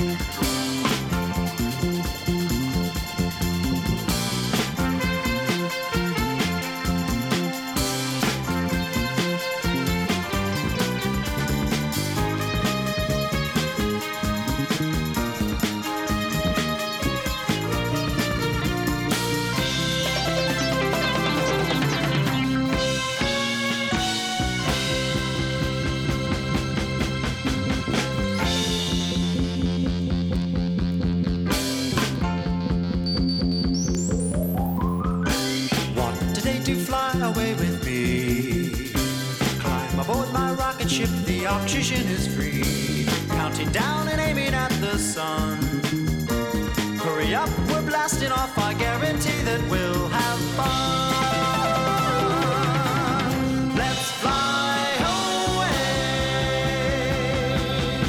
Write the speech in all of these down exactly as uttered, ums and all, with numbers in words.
Oxygen is free, counting down and aiming at the sun. Hurry up, we're blasting off, I guarantee that we'll have fun. Let's fly away.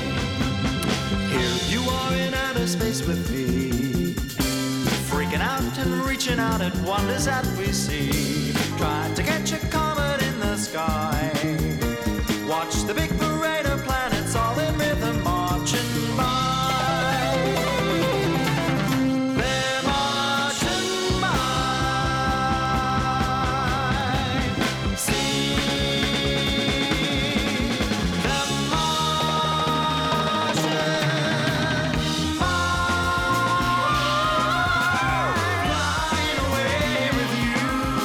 Here you are in outer space with me, freaking out and reaching out at wonders that we see. Trying to catch a comet in the sky, watch the big parade of planets all in rhythm marching by. They're marching by. See them marching by. Flying away with you.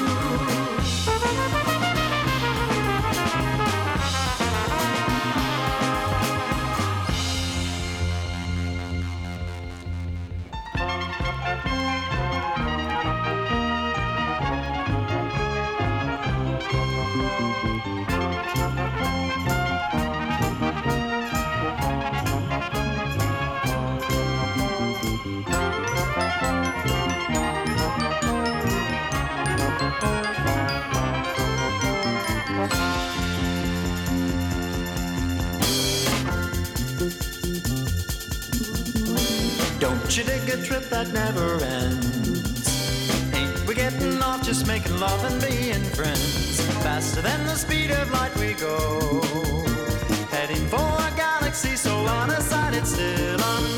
Don't you dig a trip that never ends? Ain't we getting off just making love and being friends? Faster than the speed of light we go, heading for a galaxy so undecided, still unknown.